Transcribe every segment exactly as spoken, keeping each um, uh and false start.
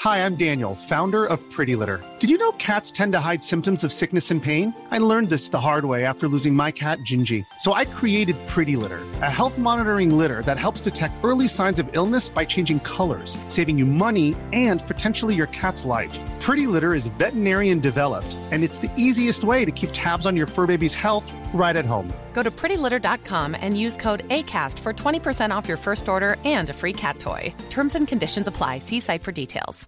Hi, I'm Daniel, founder of Pretty Litter. Did you know cats tend to hide symptoms of sickness and pain? I learned this the hard way after losing my cat, Gingy. So I created Pretty Litter, a health monitoring litter that helps detect early signs of illness by changing colors, saving you money and potentially your cat's life. Pretty Litter is veterinarian developed, and it's the easiest way to keep tabs on your fur baby's health right at home. Go to pretty litter dot com and use code ACAST for twenty percent off your first order and a free cat toy. Terms and conditions apply. See site for details.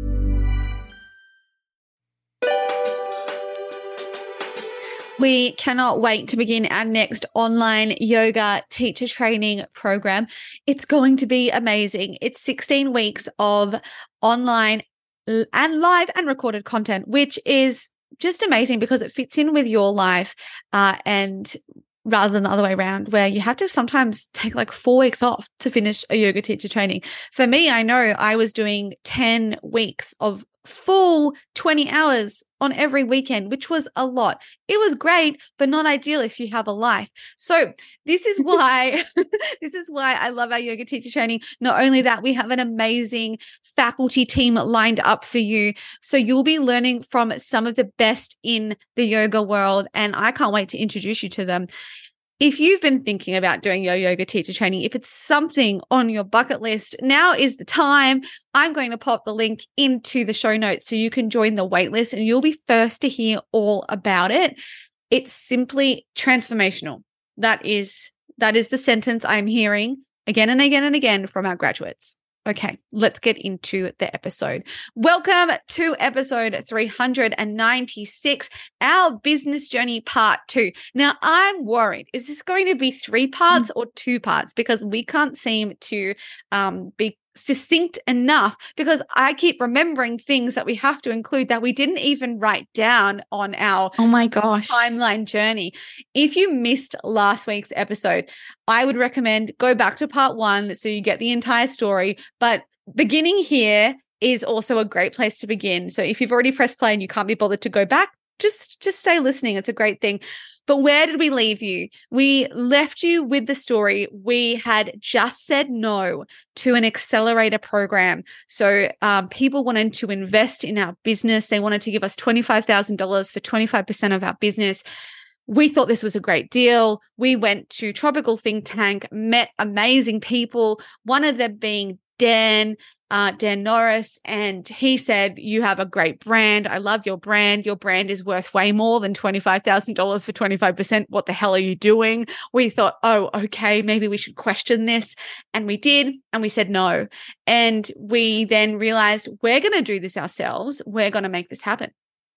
We cannot wait to begin our next online yoga teacher training program. It's going to be amazing. It's sixteen weeks of online and live and recorded content, which is just amazing because it fits in with your life uh, and rather than the other way around where you have to sometimes take like four weeks off to finish a yoga teacher training. For me, I know I was doing ten weeks of full twenty hours on every weekend, which was a lot. It was great, but not ideal if you have a life. So this is why, this is why I love our yoga teacher training. Not only that, we have an amazing faculty team lined up for you. So you'll be learning from some of the best in the yoga world, and I can't wait to introduce you to them. If you've been thinking about doing your yoga teacher training, if it's something on your bucket list, now is the time. I'm going to pop the link into the show notes so you can join the waitlist and you'll be first to hear all about it. It's simply transformational. That is, that is the sentence I'm hearing again and again and again from our graduates. Okay, let's get into the episode. Welcome to episode three hundred ninety-six, our business journey part two. Now, I'm worried, is this going to be three parts or two parts? Because we can't seem to um, be succinct enough because I keep remembering things that we have to include that we didn't even write down on our oh my gosh timeline journey. If you missed last week's episode, I would recommend go back to part one so you get the entire story, but beginning here is also a great place to begin. So if you've already pressed play and you can't be bothered to go back, just just stay listening. It's a great thing. But where did we leave you? We left you with the story. We had just said no to an accelerator program. So um, people wanted to invest in our business. They wanted to give us twenty-five thousand dollars for twenty-five percent of our business. We thought this was a great deal. We went to Tropical Think Tank, met amazing people, one of them being Dan, uh, Dan Norris, and he said, you have a great brand. I love your brand. Your brand is worth way more than twenty-five thousand dollars for twenty-five percent. What the hell are you doing? We thought, oh, okay, maybe we should question this. And we did, and we said no. And we then realized we're going to do this ourselves. We're going to make this happen.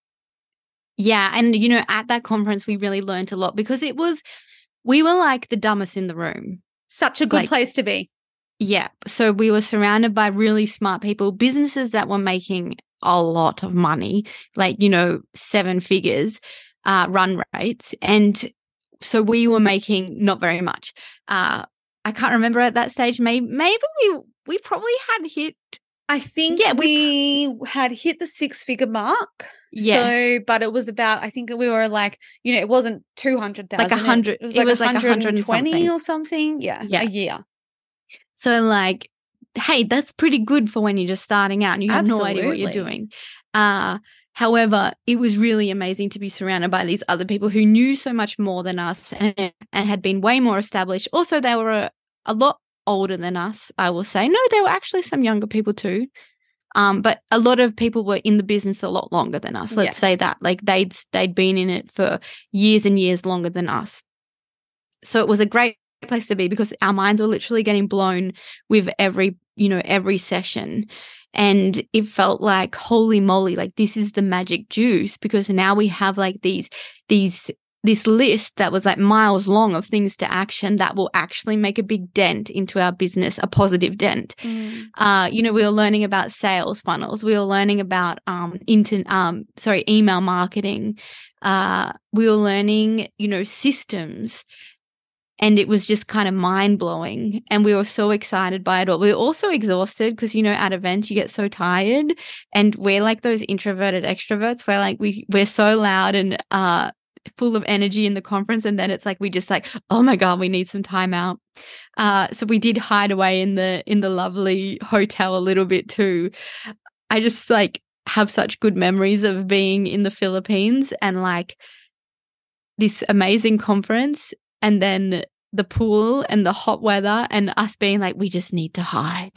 Yeah. And, you know, at that conference, we really learned a lot because it was, we were like the dumbest in the room. Such a good like, place to be. Yeah. So we were surrounded by really smart people, businesses that were making a lot of money, like, you know, seven figures uh, run rates. And so we were making not very much. Uh, I can't remember at that stage. Maybe, maybe we, we probably had hit. I think yeah, we, we had hit the six figure mark. Yes. So, but it was about, I think we were like, you know, it wasn't two hundred thousand. Like a hundred. It, it was it like was one hundred twenty like one hundred or something. Yeah, yeah. A year. So like, hey, that's pretty good for when you're just starting out and you have Absolutely. no idea what you're doing. Uh, however, it was really amazing to be surrounded by these other people who knew so much more than us and, and had been way more established. Also, they were a, a lot older than us, I will say. No, there were actually some younger people too. Um, but a lot of people were in the business a lot longer than us. Let's Yes. say that. Like they'd they'd been in it for years and years longer than us. So it was a great place to be because our minds were literally getting blown with every, you know, every session. And it felt like, holy moly, like this is the magic juice because now we have like these, these, this list that was like miles long of things to action that will actually make a big dent into our business, a positive dent. Mm. Uh, you know, we were learning about sales funnels. We were learning about, um, inter- um, sorry, email marketing. Uh, we were learning, you know, systems. And it was just kind of mind-blowing. And we were so excited by it all. We were also exhausted because, you know, at events you get so tired. And we're like those introverted extroverts where like we, we're so loud and uh, full of energy in the conference. And then it's like we just like, oh my God, we need some time out. Uh, so we did hide away in the in the lovely hotel a little bit too. I just like have such good memories of being in the Philippines and like this amazing conference and then the pool and the hot weather and us being like, we just need to hide.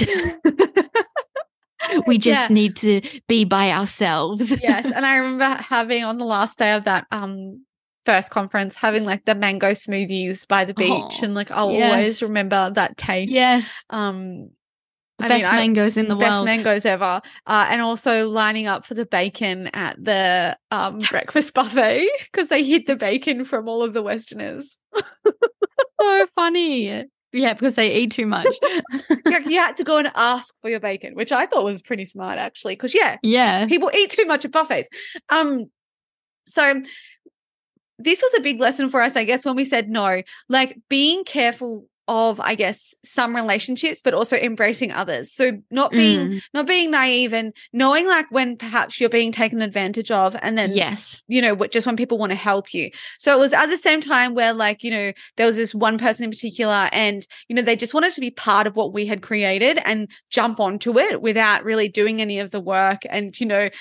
We just Yeah. need to be by ourselves. Yes. And I remember having on the last day of that um first conference, having like the mango smoothies by the beach. Oh, and like I'll yes. always remember that taste. Yes. Um The I best mean, I- mangoes in the best world. mangoes ever. Uh, and also lining up for the bacon at the um breakfast buffet because they hid the bacon from all of the Westerners. So funny. Yeah, because they eat too much. Like, you had to go and ask for your bacon, which I thought was pretty smart actually. Because yeah, Yeah. people eat too much at buffets. Um, so this was a big lesson for us, I guess, when we said no, like being careful of, I guess, some relationships, but also embracing others. So not being, Mm. not being naive and knowing like when perhaps you're being taken advantage of, and then, Yes. you know, what- just when people want to help you. So it was at the same time where like, you know, there was this one person in particular and, you know, they just wanted to be part of what we had created and jump onto it without really doing any of the work and, you know,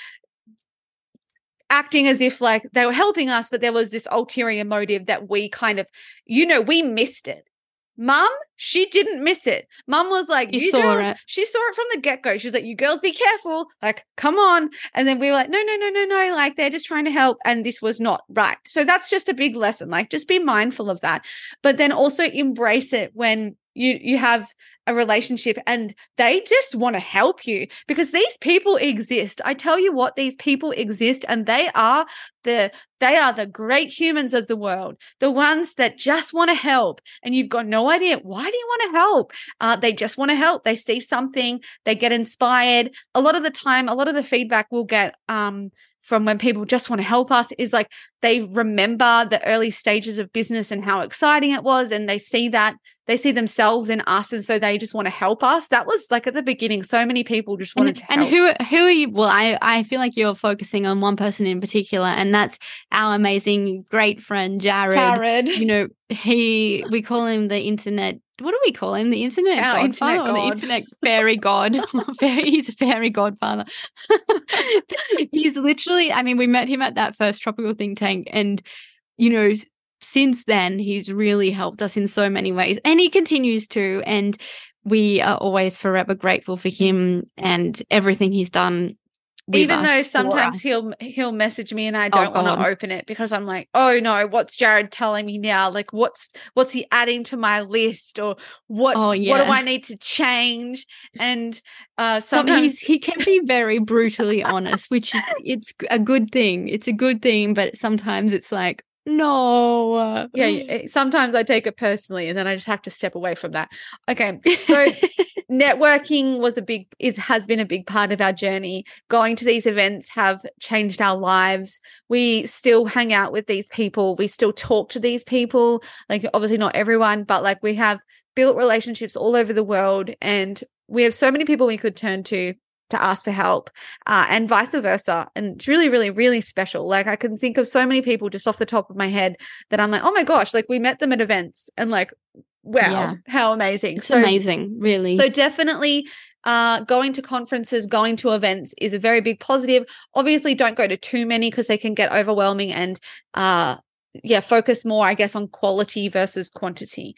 acting as if like they were helping us, but there was this ulterior motive that we kind of, you know, we missed it. Mum, she didn't miss it. Mum was like, You you saw girls, it. she saw it from the get-go. She was like, you girls be careful. Like, come on. And then we were like, no, no, no, no, no. Like, they're just trying to help. And this was not right. So that's just a big lesson. Like, just be mindful of that. But then also embrace it when you you have a relationship and they just want to help you, because these people exist. I tell you what, these people exist, and they are the they are the great humans of the world, the ones that just want to help. And you've got no idea, why do you want to help? Uh, they just want to help. They see something, they get inspired. A lot of the time, a lot of the feedback we'll get um, from when people just want to help us is like they remember the early stages of business and how exciting it was, and they see that they see themselves in us, and so they just want to help us. That was like at the beginning, so many people just wanted And, to and help. who who are you? Well, I, I feel like you're focusing on one person in particular, and that's our amazing great friend Jared. Jared. You know, he we call him the internet. What do we call him? The internet Our godfather internet or the god. internet fairy god? Fairy, he's a fairy godfather. He's literally. I mean, we met him at that first tropical think tank, and you know. Since then, he's really helped us in so many ways, and he continues to. And we are always forever grateful for him and everything he's done. With Even us, though for sometimes us. he'll he'll message me and I Oh, don't want God. to open it because I'm like, oh no, what's Jared telling me now? Like, what's what's he adding to my list, or what Oh, what do yeah. I need to change? And uh, Some, sometimes he's, he can be very brutally honest, which is it's a good thing. It's a good thing, but sometimes it's like, no. yeah, it- sometimes I take it personally, and then I just have to step away from that. Okay, so networking was a big is has been a big part of our journey. Going to these events have changed our lives. We still hang out with these people. We still talk to these people. Like, obviously not everyone, but like we have built relationships all over the world, and we have so many people we could turn to to ask for help, uh, and vice versa. And it's really, really, really special. Like, I can think of so many people just off the top of my head that I'm like, oh my gosh, like we met them at events, and like, wow, Yeah. how amazing. It's so amazing, really. So definitely uh, going to conferences, going to events is a very big positive. Obviously, don't go to too many because they can get overwhelming, and uh, yeah, focus more, I guess, on quality versus quantity.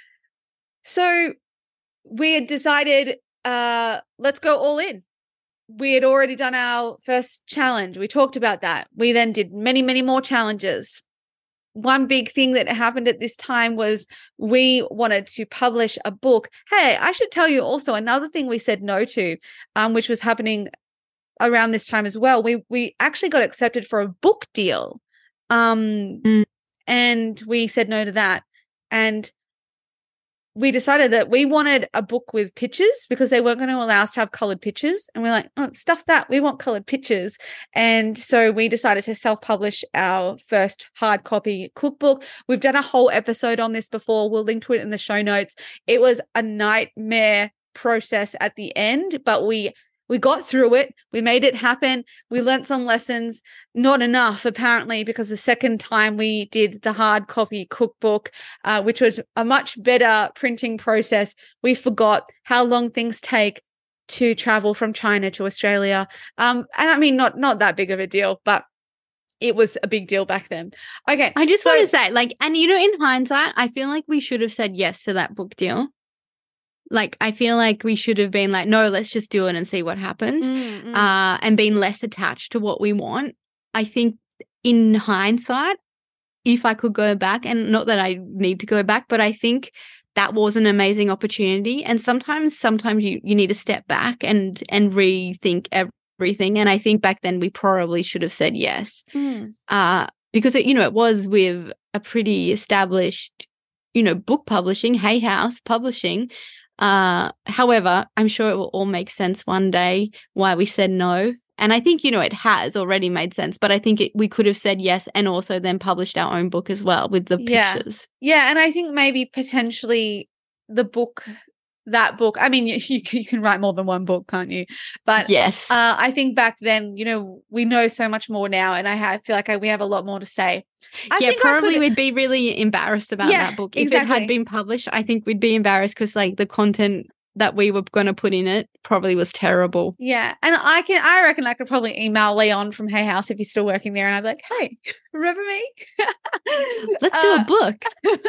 So we had decided, uh, let's go all in. We had already done our first challenge. We talked about that. We then did many, many more challenges. One big thing that happened at this time was we wanted to publish a book. Hey, I should tell you also another thing we said no to, um, which was happening around this time as well. We we actually got accepted for a book deal, um, Mm. and we said no to that. And we decided that we wanted a book with pictures because they weren't going to allow us to have colored pictures. And we're like, oh, stuff that. We want colored pictures. And so we decided to self-publish our first hard copy cookbook. We've done a whole episode on this before. We'll link to it in the show notes. It was a nightmare process at the end, but we we got through it. We made it happen. We learned some lessons, not enough apparently, because the second time we did the hard copy cookbook, uh, which was a much better printing process, we forgot how long things take. to travel from China to Australia. Um, and I mean, not not that big of a deal, but it was a big deal back then. Okay. I just so, want to say, like, and you know, in hindsight, I feel like we should have said yes to that book deal. Like, I feel like we should have been like, no, let's just do it and see what happens, mm, mm. uh, and been less attached to what we want. I think in hindsight, if I could go back, and not that I need to go back, but I think that was an amazing opportunity. And sometimes, sometimes you, you need to step back and and rethink everything. And I think back then we probably should have said yes, Mm. uh, because it, you know, it was with a pretty established, you know, book publishing, Hay House Publishing. Uh, however, I'm sure it will all make sense one day why we said no. And I think, you know, it has already made sense, but I think it, we could have said yes and also then published our own book as well with the Yeah. pictures. Yeah, and I think maybe potentially the book, that book, I mean, you, you, can, you can write more than one book, can't you? But Yes. uh, I think back then, you know, we know so much more now, and I have, feel like I, we have a lot more to say. I yeah, think I probably could- we'd be really embarrassed about Yeah, that book. If it exactly. had been published, I think we'd be embarrassed because, like, the content that we were going to put in it probably was terrible. Yeah, and I can, I reckon I could probably email Leon from Hay House if he's still working there, and I'd be like, hey, remember me? Let's do Uh, a book.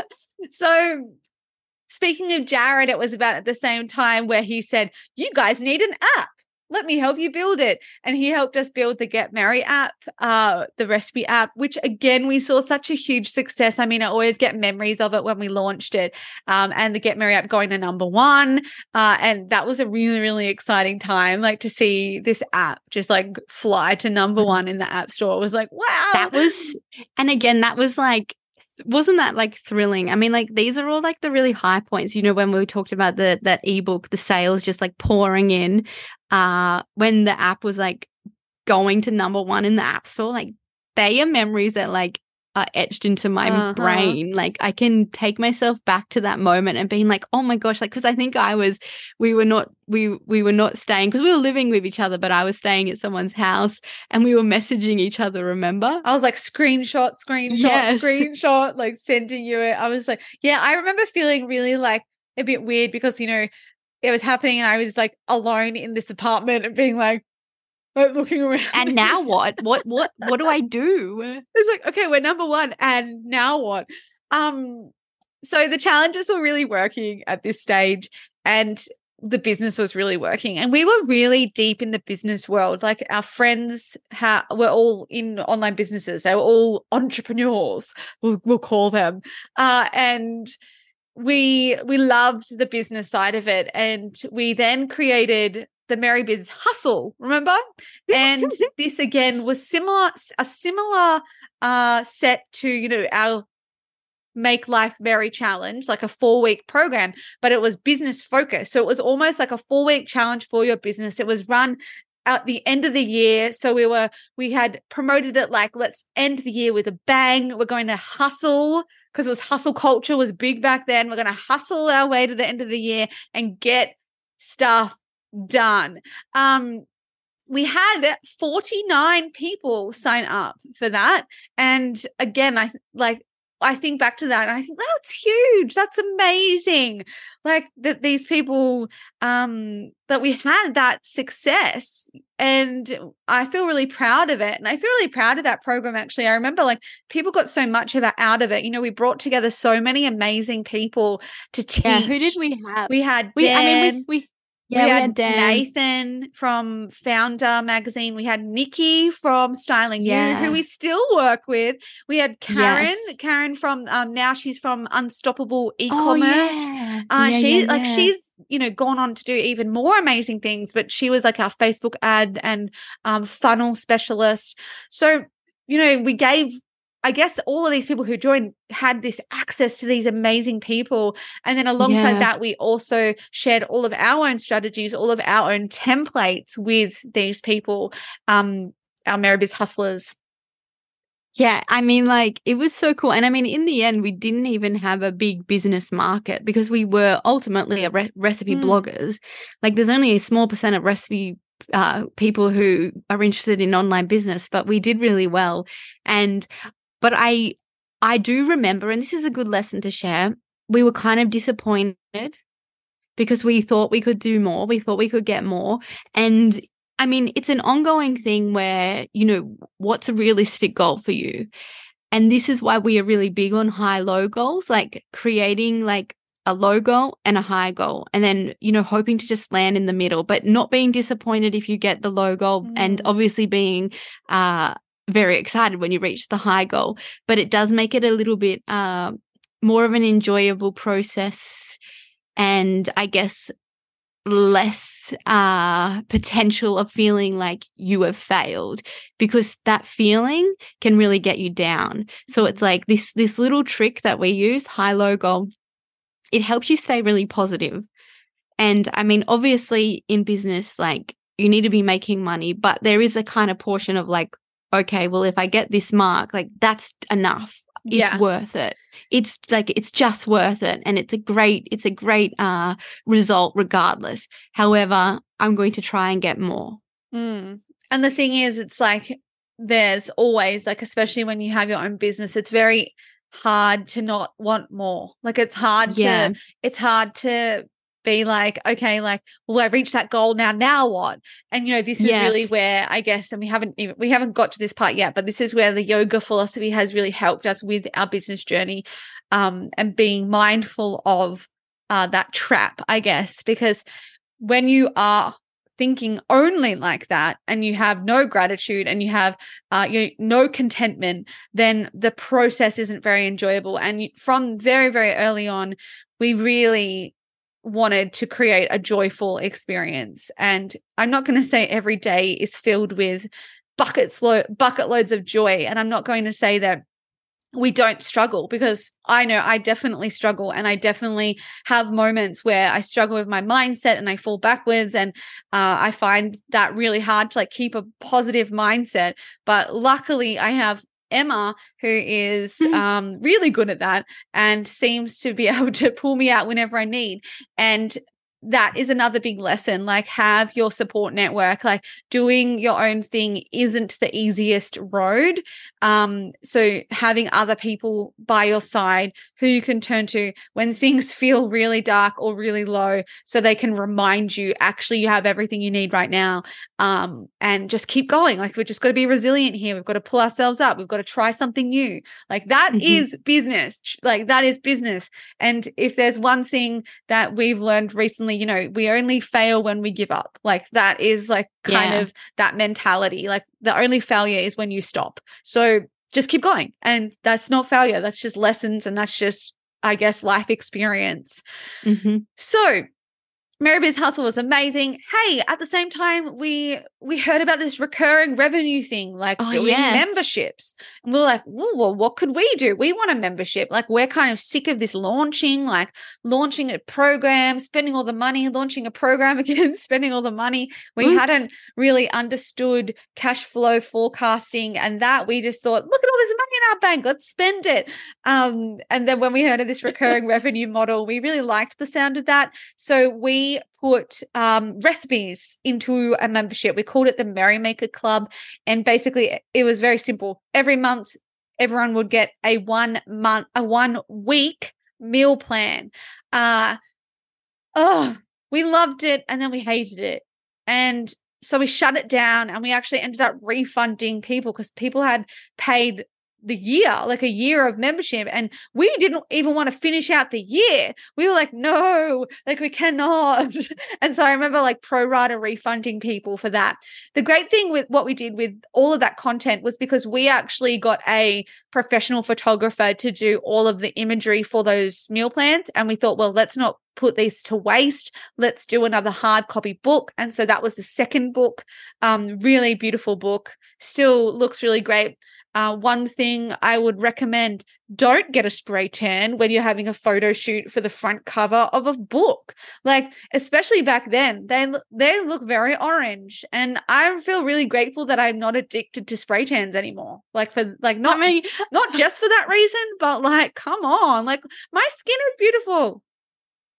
So speaking of Jared, it was about at the same time where he said, you guys need an app. Let me help you build it. And he helped us build the Get Merry app, uh, the recipe app, which again, we saw such a huge success. I mean, I always get memories of it when we launched it, um, and the Get Merry app going to number one. Uh, and that was a really, really exciting time, like to see this app just like fly to number one in the app store. It was like, wow. That was, and again, that was like, wasn't that like thrilling? I mean, like these are all like the really high points, you know, when we talked about the that ebook, the sales just like pouring in, uh, when the app was like going to number one in the app store, like they are memories that like are etched into my Uh-huh. brain. Like I can take myself back to that moment and being like, oh my gosh, like, cause I think I was, we were not, we, we were not staying, cause we were living with each other, but I was staying at someone's house and we were messaging each other, remember? I was like, screenshot, screenshot, Yes. screenshot, like sending you it. I was like, yeah, I remember feeling really like a bit weird because, you know, it was happening and I was like alone in this apartment and being like, like looking around. And now what? What what what do I do? It's like, okay, we're number one, and now what? Um, so the challenges were really working at this stage, and the business was really working, and we were really deep in the business world. Like our friends ha- were all in online businesses; they were all entrepreneurs. We'll, we'll call them, uh, and we we loved the business side of it, and we then created the Merry Biz Hustle, remember? And this again was similar, a similar uh, set to, you know, our Make Life Merry challenge, like a four week program, but it was business focused. So it was almost like a four week challenge for your business. It was run at the end of the year. So we were, we had promoted it like, let's end the year with a bang. We're going to hustle because it was hustle culture was big back then. We're going to hustle our way to the end of the year and get stuff done. Um, we had forty-nine people sign up for that. And again, I like, I think back to that and I think that's huge. That's amazing. Like that these people, um, that we had that success, and I feel really proud of it. And I feel really proud of that program. Actually, I remember like people got so much of it out of it. You know, we brought together so many amazing people to teach. Yeah, who did we have? We had We, Dan. I mean, we, we yeah, we we had, had Dan. Nathan from Founder Magazine. We had Nikki from Styling Yeah. You, who we still work with. We had Karen, Yes. Karen from um, now she's from Unstoppable Oh, E-commerce. yeah. Uh, Yeah, she yeah, like yeah. she's you know gone on to do even more amazing things. But she was like our Facebook ad and um, funnel specialist. So you know we gave. I guess all of these people who joined had this access to these amazing people. And then alongside Yeah. that, we also shared all of our own strategies, all of our own templates with these people, um, our Merry Biz hustlers. Yeah, I mean, like, it was so cool. And I mean, in the end, we didn't even have a big business market because we were ultimately a re- recipe Mm. bloggers. Like, there's only a small percent of recipe uh, people who are interested in online business, but we did really well. And, but I, I do remember, and this is a good lesson to share, we were kind of disappointed because we thought we could do more. We thought we could get more. And I mean, it's an ongoing thing where, you know, what's a realistic goal for you? And this is why we are really big on high-low goals, like creating like a low goal and a high goal, and then, you know, hoping to just land in the middle, but not being disappointed if you get the low goal, mm. and obviously being uh, very excited when you reach the high goal. But it does make it a little bit uh, more of an enjoyable process, and I guess less uh potential of feeling like you have failed, because that feeling can really get you down. So it's like this this little trick that we use, high low goal, it helps you stay really positive. And I mean, obviously in business, like, you need to be making money, but there is a kind of portion of like, okay, well, if I get this mark, like, that's enough. It's yeah. worth it. It's like, it's just worth it. And it's a great, it's a great uh, result regardless. However, I'm going to try and get more. Mm. And the thing is, it's like, there's always, like, especially when you have your own business, it's very hard to not want more. Like, it's hard yeah. to, it's hard to be like, okay, like, well, I reached that goal now, now what? And, you know, this is yes. really where, I guess, and we haven't even, we haven't got to this part yet, but this is where the yoga philosophy has really helped us with our business journey, um, and being mindful of uh, that trap, I guess, because when you are thinking only like that and you have no gratitude and you have uh, you know, no contentment, then the process isn't very enjoyable. And from very, very early on, we really wanted to create a joyful experience. And I'm not going to say every day is filled with buckets lo- bucket loads of joy. And I'm not going to say that we don't struggle, because I know I definitely struggle, and I definitely have moments where I struggle with my mindset and I fall backwards, and uh, I find that really hard to like keep a positive mindset. But luckily I have Emma, who is um, really good at that and seems to be able to pull me out whenever I need. And that is another big lesson, like, have your support network. Like, doing your own thing isn't the easiest road. Um, so having other people by your side who you can turn to when things feel really dark or really low, so they can remind you, actually, you have everything you need right now. Um, and just keep going. Like, we've just got to be resilient here. We've got to pull ourselves up. We've got to try something new. Like, that mm-hmm. is business. Like, that is business. And if there's one thing that we've learned recently, you know, we only fail when we give up. Like, that is like kind yeah. of that mentality. Like, the only failure is when you stop. So just keep going. And that's not failure. That's just lessons. And that's just, I guess, life experience. Mm-hmm. So Merry Biz Hustle was amazing. Hey, at the same time, we we heard about this recurring revenue thing, like oh, doing yes. memberships. And we were like, well, what could we do? We want a membership. Like, we're kind of sick of this launching, like launching a program, spending all the money, launching a program again, spending all the money. We Oops. hadn't really understood cash flow forecasting, and that we just thought, look at all this money in our bank, let's spend it. Um, and then when we heard of this recurring revenue model, we really liked the sound of that. So we put um, recipes into a membership. We called it the Merrymaker Club. And basically it was very simple. Every month, everyone would get a one month, a one week meal plan. Uh, oh, we loved it. And then we hated it. And so we shut it down, and we actually ended up refunding people because people had paid the year, like a year of membership, and we didn't even want to finish out the year. We were like, no, like, we cannot. And so I remember like pro rata refunding people for that. The great thing with what we did with all of that content was because we actually got a professional photographer to do all of the imagery for those meal plans, and we thought, well, let's not put these to waste. Let's do another hard copy book. And so that was the second book. Um, really beautiful book. Still looks really great. Uh, one thing I would recommend, don't get a spray tan when you're having a photo shoot for the front cover of a book. Like, especially back then, they, they look very orange. And I feel really grateful that I'm not addicted to spray tans anymore. Like, for like, not me, not just for that reason, but like, come on, like, my skin is beautiful.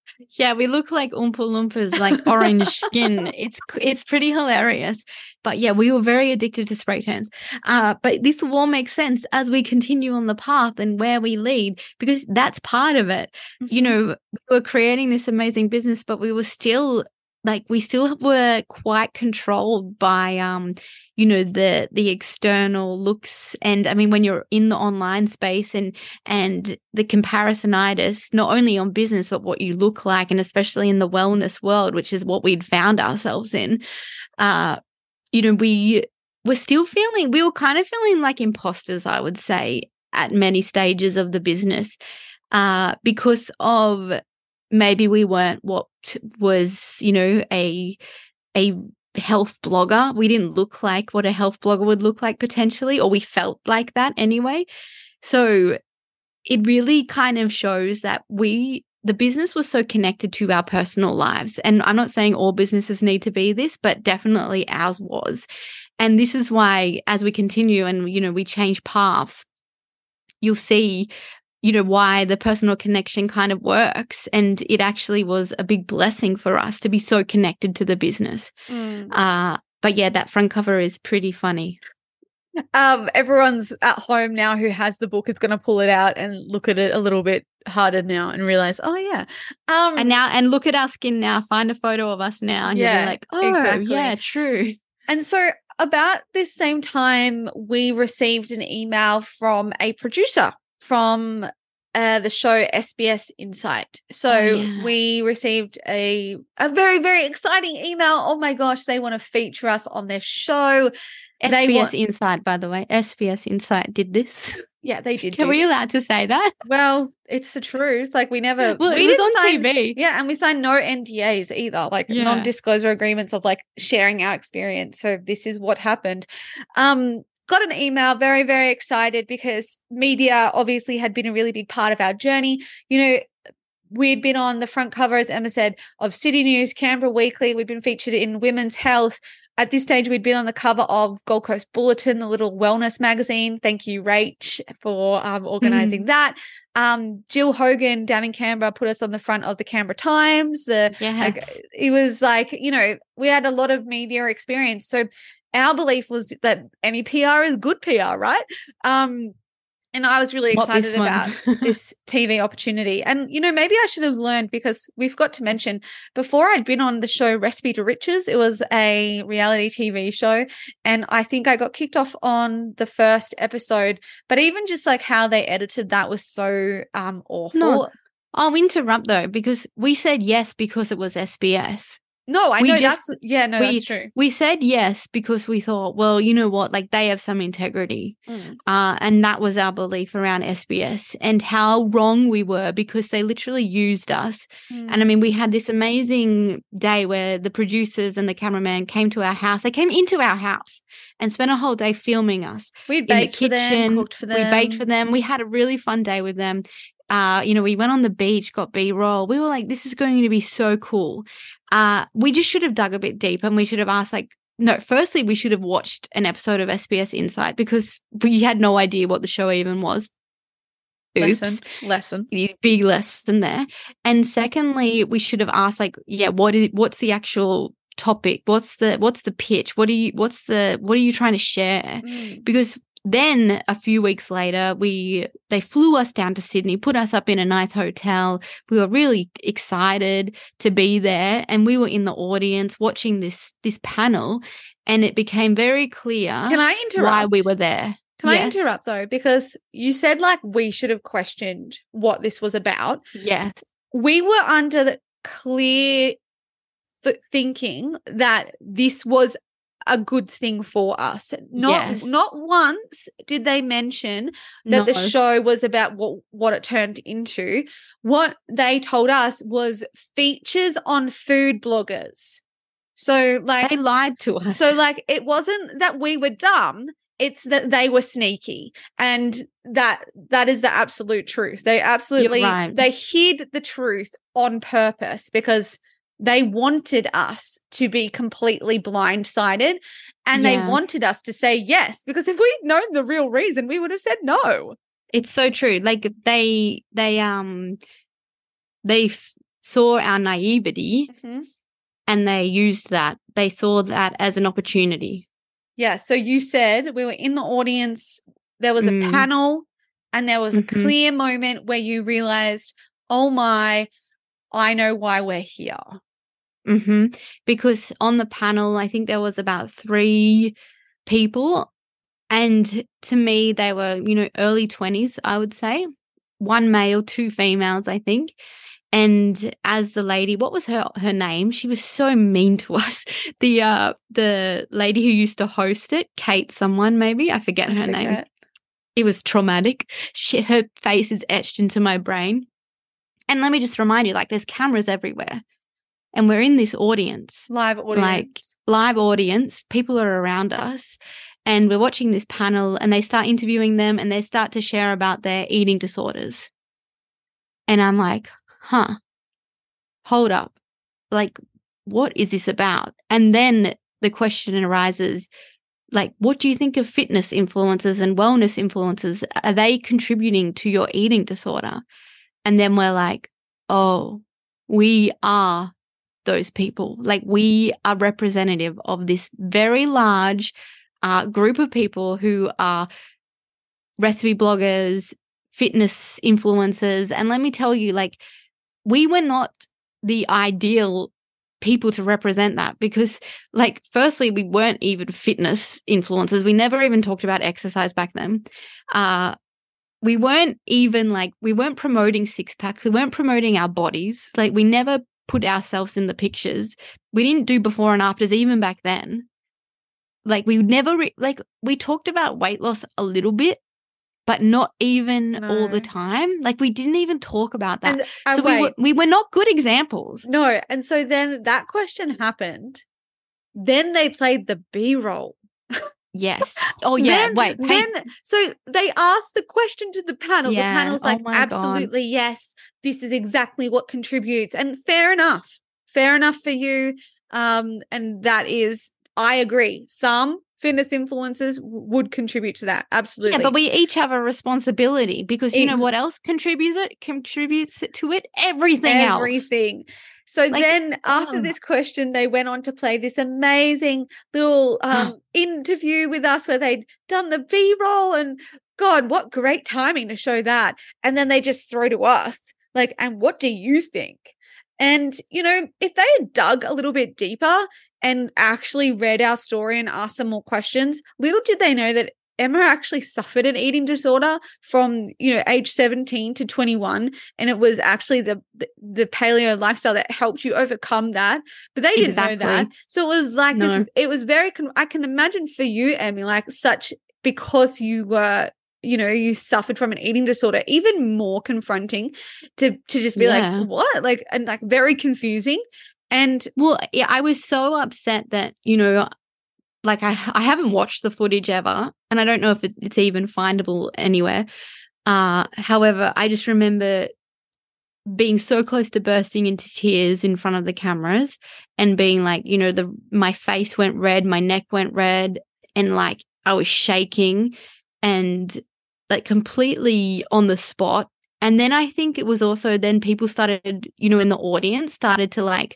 Yeah, we look like Oompa Loompas, like orange skin. It's it's pretty hilarious. But yeah, we were very addicted to spray tans. Uh, but this will all make sense as we continue on the path and where we lead, because that's part of it. Mm-hmm. You know, we were creating this amazing business, but we were still like we still were quite controlled by um you know the the external looks. And I mean, when you're in the online space and and the comparisonitis, not only on business but what you look like, and especially in the wellness world, which is what we'd found ourselves in, uh you know we were still feeling we were kind of feeling like imposters, I would say, at many stages of the business, uh because of maybe we weren't what was, you know, a a health blogger. We didn't look like what a health blogger would look like potentially, or we felt like that anyway. So it really kind of shows that we, the business was so connected to our personal lives. And I'm not saying all businesses need to be this, but definitely ours was. And this is why, as we continue and, you know, we change paths, you'll see, you know, why the personal connection kind of works. And it actually was a big blessing for us to be so connected to the business. Mm. Uh, but yeah, that front cover is pretty funny. Um, everyone's at home now who has the book is going to pull it out and look at it a little bit harder now and realize, oh yeah. Um, and now, and look at our skin now, find a photo of us now. And yeah, you're like, oh, exactly. Yeah, true. And so about this same time, we received an email from a producer from uh, the show S B S Insight. So oh, yeah. we received a a very, very exciting email. Oh my gosh, they want to feature us on their show. S B S want- Insight, by the way. S B S Insight did this. Yeah, they did. Are we allowed to say that? Well, it's the truth. Like we never. Well, we it was didn't on sign, T V. Yeah, and we signed no N D As either, like yeah. non-disclosure agreements of like sharing our experience. So this is what happened. Um, got an email, very, very excited because media obviously had been a really big part of our journey. You know, we'd been on the front cover, as Emma said, of City News, Canberra Weekly. We'd been featured in Women's Health. At this stage, we'd been on the cover of Gold Coast Bulletin, the little wellness magazine. Thank you, Rach, for um, organising mm. that. Um, Jill Hogan down in Canberra put us on the front of the Canberra Times. The, yes. like, it was like, you know, we had a lot of media experience. So our belief was that any P R is good P R, right? Um, and I was really Not excited about this T V opportunity. And, you know, maybe I should have learned, because we forgot to mention, before I'd been on the show Recipe to Riches, it was a reality T V show. And I think I got kicked off on the first episode. But even just like how they edited that was so um, awful. No, I'll interrupt though, because we said yes because it was S B S. No, I we know just, that's, yeah, no, we, that's true. We said yes because we thought, well, you know what, like they have some integrity. Mm. Uh, and that was our belief around S B S, and how wrong we were because they literally used us. Mm. And I mean, we had this amazing day where the producers and the cameraman came to our house. They came into our house and spent a whole day filming us. We baked in the kitchen, for them, cooked for them. We baked for them. We had a really fun day with them. Uh, you know, we went on the beach, got B-roll. We were like, this is going to be so cool. Uh, we just should have dug a bit deep, and we should have asked, like, no, firstly, we should have watched an episode of S B S Insight because we had no idea what the show even was. Oops. Lesson. Lesson. Big lesson there. And secondly, we should have asked, like, yeah, what is, what's the actual topic? What's the, what's the pitch? What are you, what's the, what are you trying to share? Mm. Because then a few weeks later, we they flew us down to Sydney, put us up in a nice hotel. We were really excited to be there, and we were in the audience watching this this panel, and it became very clear Can I interrupt? why we were there. Can yes. I interrupt though? Because you said like we should have questioned what this was about. Yes. We were under the clear th- thinking that this was a good thing for us. Not yes. not once did they mention that no. the show was about what what it turned into. What they told us was features on food bloggers. So like they lied to us. So like it wasn't that we were dumb, it's that they were sneaky, and that that is the absolute truth. They absolutely right. they hid the truth on purpose because they wanted us to be completely blindsided, and yeah. they wanted us to say yes, because if we'd known the real reason, we would have said no. It's so true. Like they, they, um, they, saw our naivety Mm-hmm. and they used that. They saw that as an opportunity. Yeah. So you said we were in the audience, there was a Mm. panel, and there was a Mhm. clear moment where you realized, oh my, I know why we're here. hmm Because on the panel, I think there was about three people. And to me, they were, you know, early twenties, I would say. One male, two females, I think. And as the lady, what was her her name? She was so mean to us. The uh the lady who used to host it, Kate someone maybe, I forget I her name. forget. It was traumatic. She, her face is etched into my brain. And let me just remind you, like, there's cameras everywhere. And we're in this audience. Live audience. Like, live audience. People are around us. And we're watching this panel and they start interviewing them and they start to share about their eating disorders. And I'm like, huh, hold up. Like, what is this about? And then the question arises, like, what do you think of fitness influencers and wellness influencers? Are they contributing to your eating disorder? And then we're like, oh, we are those people. Like, we are representative of this very large uh, group of people who are recipe bloggers, fitness influencers. And let me tell you, like, we were not the ideal people to represent that because, like, firstly, we weren't even fitness influencers. We never even talked about exercise back then. Uh, we weren't even like, we weren't promoting six packs. We weren't promoting our bodies. Like, we never put ourselves in the pictures. We didn't do before and afters even back then. Like, we never, re- like, we talked about weight loss a little bit, but not even No. all the time. Like, we didn't even talk about that. And, uh, so we wait. were, we were not good examples. No. And so then that question happened. Then they played the B-roll. Yes. Oh, yeah. Then, Wait. then so they asked the question to the panel. Yeah. The panel's Oh like, my absolutely, God. yes, this is exactly what contributes. And fair enough. Fair enough for you. Um, and that is, I agree. Some fitness influencers w- would contribute to that. Absolutely. Yeah, but we each have a responsibility because you know Ex- what else contributes it contributes to it? Everything, else. Everything. So Like, then after oh. this question, they went on to play this amazing little um, interview with us where they'd done the B-roll, and God, what great timing to show that. And then they just throw to us like, and what do you think? And, you know, if they had dug a little bit deeper and actually read our story and asked some more questions, little did they know that Emma actually suffered an eating disorder from, you know, age seventeen to twenty-one. And it was actually the, the, the paleo lifestyle that helped you overcome that. But they didn't Exactly. know that. So it was like No. this, it was very, con- I can imagine for you, Emmy, like such, because you were, you know, you suffered from an eating disorder, even more confronting to, to just be Yeah. like, what? Like, and like very confusing. And Well, yeah, I was so upset that, you know, like I, I haven't watched the footage ever, and I don't know if it, it's even findable anywhere. Uh, however, I just remember being so close to bursting into tears in front of the cameras and being like, you know, the my face went red, my neck went red, and like I was shaking and like completely on the spot. And then I think it was also then people started, you know, in the audience started to like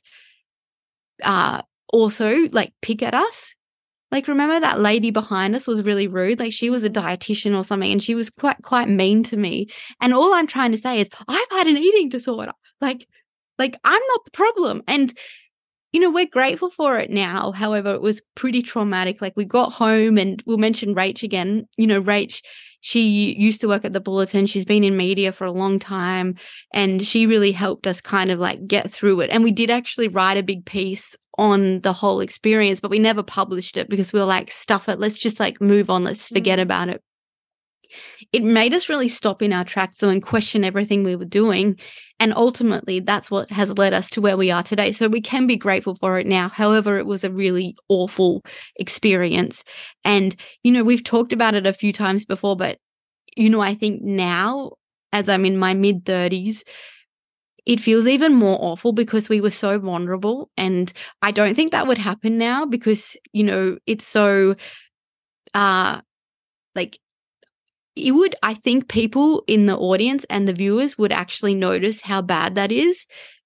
uh also like pick at us. Like, remember that lady behind us was really rude? Like, she was a dietitian or something, and she was quite, quite mean to me. And all I'm trying to say is, I've had an eating disorder. Like, like I'm not the problem. And, you know, we're grateful for it now. However, it was pretty traumatic. Like, we got home, and we'll mention Rach again. You know, Rach, she used to work at the Bulletin. She's been in media for a long time, and she really helped us kind of like get through it. And we did actually write a big piece on the whole experience, but we never published it because we were like, stuff it. Let's just like move on. Let's forget Mm. about it. It made us really stop in our tracks though and question everything we were doing. And ultimately, that's what has led us to where we are today. So we can be grateful for it now. However, it was a really awful experience. And, you know, we've talked about it a few times before, but, you know, I think now, as I'm in my mid thirties, it feels even more awful because we were so vulnerable. And I don't think that would happen now because, you know, it's so, uh, like, it would, I think people in the audience and the viewers would actually notice how bad that is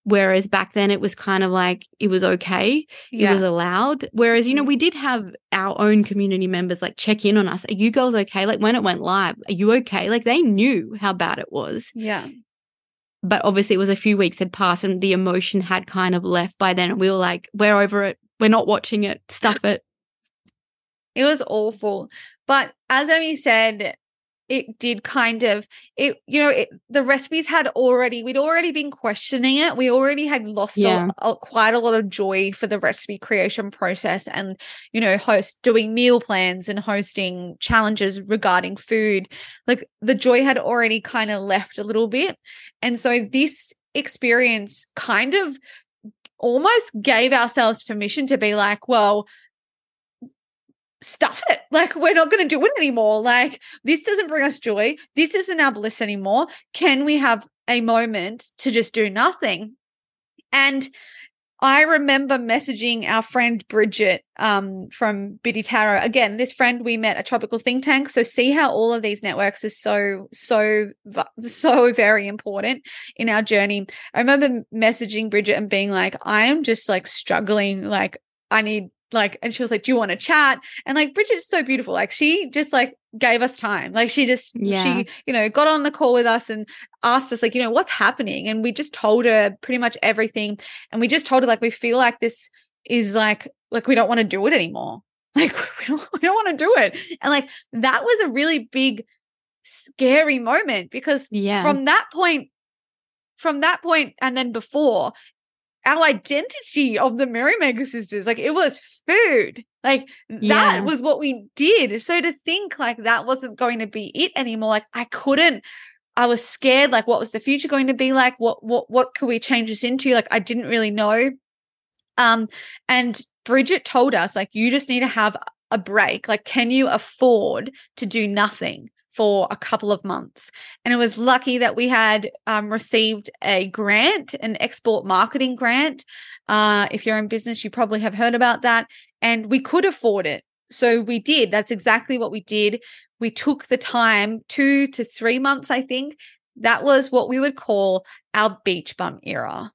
Whereas back then it was kind of like it was okay. Yeah. It was allowed. Whereas, you know, we did have our own community members like check in on us. Are you girls okay? Like when it went live, are you okay? Like they knew how bad it was. Yeah. But obviously it was a few weeks had passed and the emotion had kind of left by then. And we were like, we're over it. We're not watching it. Stuff it. It was awful. But as Emmy said, it did kind of, it you know, it, the recipes had already, we'd already been questioning it. We already had lost Yeah. a, a, quite a lot of joy for the recipe creation process and, you know, host doing meal plans and hosting challenges regarding food. Like the joy had already kind of left a little bit. And so this experience kind of almost gave ourselves permission to be like, well, stuff it. Like, we're not going to do it anymore. Like, this doesn't bring us joy. This isn't our bliss anymore. Can we have a moment to just do nothing? And I remember messaging our friend Bridget um, from Biddy Tarot. Again, this friend we met at Tropical Think Tank. So see how all of these networks are so, so, so very important in our journey. I remember messaging Bridget and being like, I am just like struggling. Like, I need like, and she was like, do you want to chat? And like, Bridget's so beautiful. Like she just like gave us time. Like she just, Yeah. she, you know, got on the call with us and asked us like, you know, what's happening? And we just told her pretty much everything. And we just told her like, we feel like this is like, like we don't want to do it anymore. Like we don't, we don't want to do it. And like, that was a really big, scary moment because Yeah. from that point, from that point and then before, our identity of the Merrymaker sisters, like it was food. Like that Yeah. was what we did. So to think like that wasn't going to be it anymore, like I couldn't, I was scared. Like what was the future going to be like? What, what, what could we change this into? Like I didn't really know. Um, and Bridget told us like, you just need to have a break. Like, can you afford to do nothing for a couple of months? And it was lucky that we had um, received a grant, an export marketing grant. Uh, if you're in business, you probably have heard about that. And we could afford it. So we did. That's exactly what we did. We took the time, two to three months, I think. That was what we would call our beach bum era.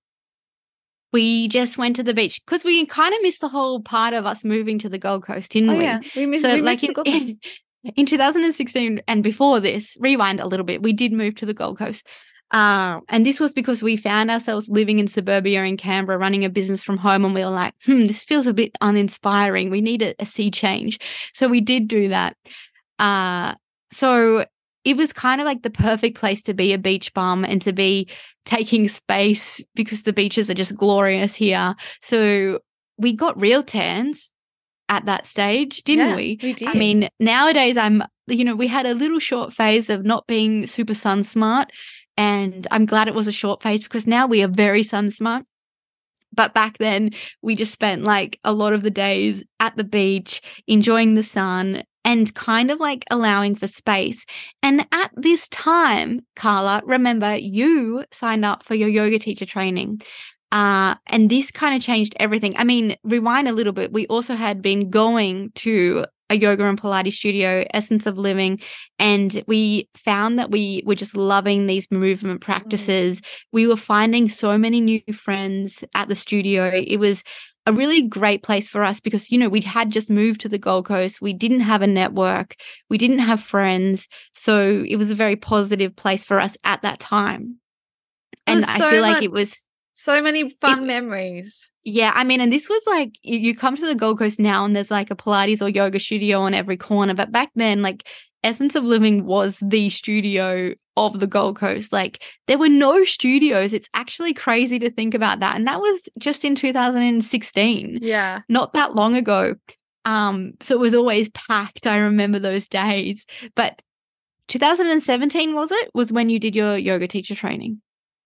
We just went to the beach because we kind of missed the whole part of us moving to the Gold Coast, didn't Oh, we? yeah. We missed, So we like moved to the Gold Coast. in, in two thousand sixteen and before this, rewind a little bit, we did move to the Gold Coast. Uh, and this was because we found ourselves living in suburbia in Canberra, running a business from home. And we were like, hmm, this feels a bit uninspiring. We need a, a sea change. So we did do that. Uh, so it was kind of like the perfect place to be a beach bum and to be taking space because the beaches are just glorious here. So we got real tans at that stage, didn't Yeah, we? we did. I mean, nowadays I'm, you know, we had a little short phase of not being super sun smart, and I'm glad it was a short phase because now we are very sun smart. But back then we just spent like a lot of the days at the beach, enjoying the sun and kind of like allowing for space. And at this time, Carla, remember you signed up for your yoga teacher training. Uh, and this kind of changed everything. I mean, rewind a little bit. We also had been going to a yoga and Pilates studio, Essence of Living, and we found that we were just loving these movement practices. Mm. We were finding so many new friends at the studio. It was a really great place for us because, you know, we had just moved to the Gold Coast. We didn't have a network. We didn't have friends. So it was a very positive place for us at that time. And I so feel like much- it was... So many fun It- memories. Yeah, I mean, and this was like, you, you come to the Gold Coast now and there's like a Pilates or yoga studio on every corner. But back then, like Essence of Living was the studio of the Gold Coast. Like there were no studios. It's actually crazy to think about that. And that was just in two thousand sixteen, Yeah. not that long ago. Um, so it was always packed. I remember those days. But two thousand seventeen, was it? Was when you did your yoga teacher training.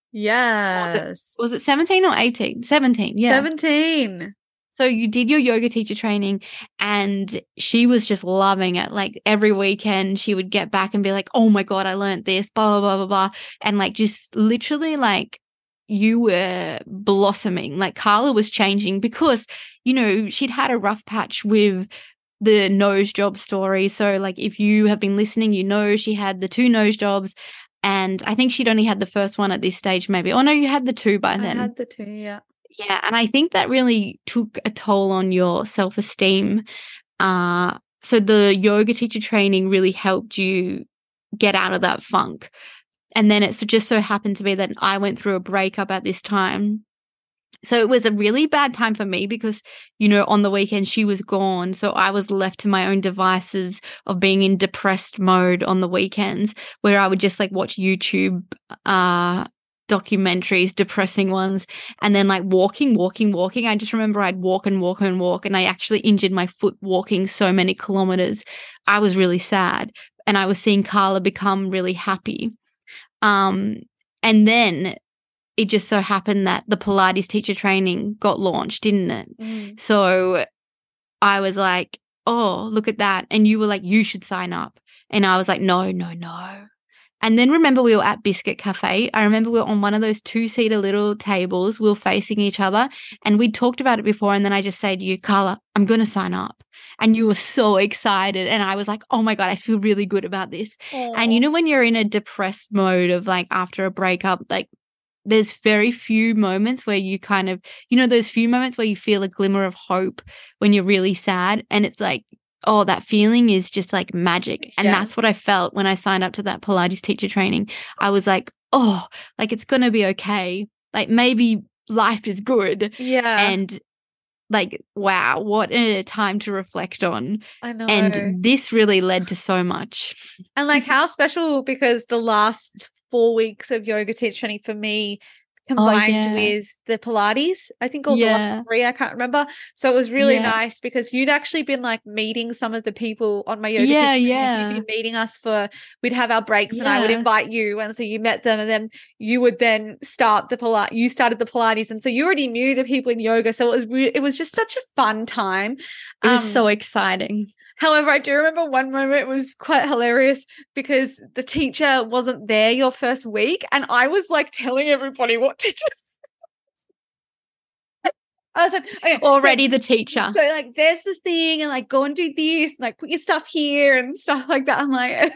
Yes. Was it seventeen or eighteen? seventeen, yeah. seventeen. So you did your yoga teacher training and she was just loving it. Like every weekend she would get back and be like, oh my God, I learned this, blah, blah, blah, blah, blah. And like just literally like you were blossoming. Like Carla was changing because, you know, she'd had a rough patch with the nose job story. So like if you have been listening, you know, she had the two nose jobs. And I think she'd only had the first one at this stage, maybe. Oh, no, you had the two by I then. had the two, yeah. Yeah, and I think that really took a toll on your self-esteem. Uh, so the yoga teacher training really helped you get out of that funk. And then it so just so happened to be that I went through a breakup at this time. So it was a really bad time for me because, you know, on the weekend she was gone. So I was left to my own devices of being in depressed mode on the weekends, where I would just like watch YouTube uh, documentaries, depressing ones, and then like walking, walking, walking. I just remember I'd walk and walk and walk, and I actually injured my foot walking so many kilometers. I was really sad, and I was seeing Carla become really happy. Um, and then it just so happened that the Pilates teacher training got launched, didn't it? Mm. So I was like, oh, look at that. And you were like, you should sign up. And I was like, no, no, no. And then remember we were at Biscuit Cafe. I remember we were on one of those two-seater little tables. We were facing each other and we'd talked about it before. And then I just said to you, Carla, I'm going to sign up. And you were so excited. And I was like, oh my God, I feel really good about this. Aww. And you know, when you're in a depressed mode of like after a breakup, like there's very few moments where you kind of, you know, those few moments where you feel a glimmer of hope when you're really sad. And it's like, oh, that feeling is just like magic. And yes. that's what I felt when I signed up to that Pilates teacher training. I was like, oh, like it's going to be okay. Like maybe life is good. Yeah. And like, wow, what a time to reflect on. I know. And this really led to so much. And like how special, because the last four weeks of yoga teacher training for me combined oh, yeah. with the Pilates, I think, or yeah. the last three, I can't remember. So it was really yeah. nice because you'd actually been like meeting some of the people on my yoga yeah, teacher yeah. training. You'd been meeting us for, we'd have our breaks yeah. and I would invite you. And so you met them and then you would then start the Pilates, you started the Pilates. And so you already knew the people in yoga. So it was, re- it was just such a fun time. It was um, so exciting. However, I do remember one moment, it was quite hilarious because the teacher wasn't there your first week and I was like telling everybody what to do. I was like, okay, already so, the teacher. So like, there's this thing and like, go and do this and like put your stuff here and stuff like that. I'm like,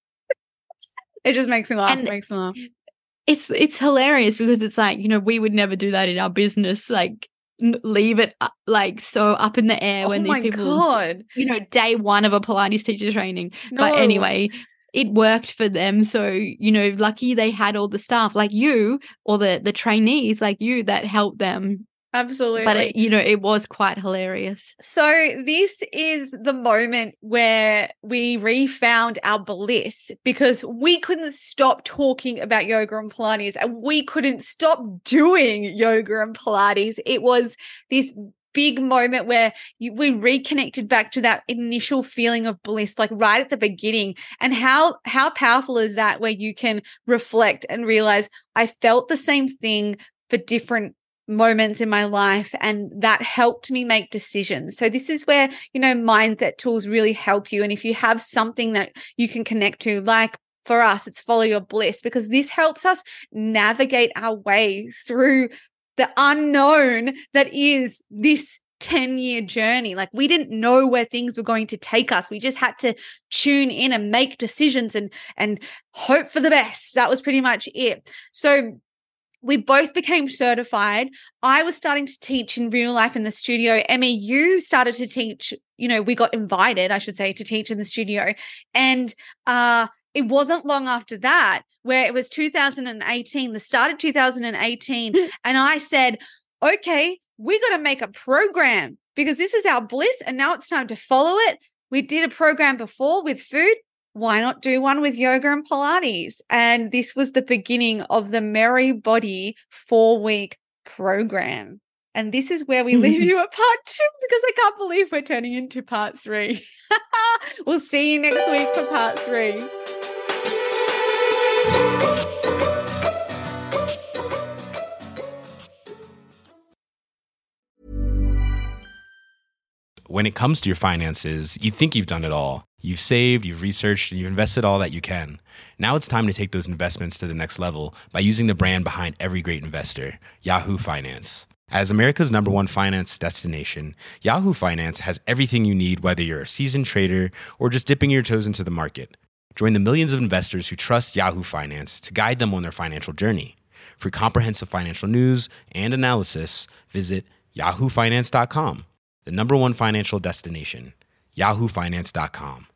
it just makes me laugh. And it makes me laugh. It's, it's hilarious because it's like, you know, we would never do that in our business. Like, leave it uh, like so up in the air when oh these my people, God. you know, day one of a Pilates teacher training. No. But anyway, it worked for them. So, you know, lucky they had all the staff like you or the, the trainees like you that helped them. Absolutely. But, it, you know, it was quite hilarious. So this is the moment where we refound our bliss because we couldn't stop talking about yoga and Pilates and we couldn't stop doing yoga and Pilates. It was this big moment where you, we reconnected back to that initial feeling of bliss, like right at the beginning. And how, how powerful is that where you can reflect and realize I felt the same thing for different moments in my life and that helped me make decisions. So this is where, you know, mindset tools really help you. And if you have something that you can connect to, like for us, it's Follow Your Bliss, because this helps us navigate our way through the unknown that is this ten-year journey. Like we didn't know where things were going to take us. We just had to tune in and make decisions and and hope for the best. That was pretty much it. So we both became certified. I was starting to teach in real life in the studio. Emmy, you started to teach, you know, we got invited, I should say, to teach in the studio. And uh, it wasn't long after that where it was two thousand eighteen, the start of two thousand eighteen. And I said, okay, we got to make a program because this is our bliss and now it's time to follow it. We did a program before with food. Why not do one with yoga and Pilates? And this was the beginning of the Merry Body four-week program. And this is where we leave you at part two because I can't believe we're turning into part three. We'll see you next week for part three. When it comes to your finances, you think you've done it all. You've saved, you've researched, and you've invested all that you can. Now it's time to take those investments to the next level by using the brand behind every great investor, Yahoo Finance. As America's number one finance destination, Yahoo Finance has everything you need, whether you're a seasoned trader or just dipping your toes into the market. Join the millions of investors who trust Yahoo Finance to guide them on their financial journey. For comprehensive financial news and analysis, visit yahoo finance dot com, the number one financial destination, yahoo finance dot com.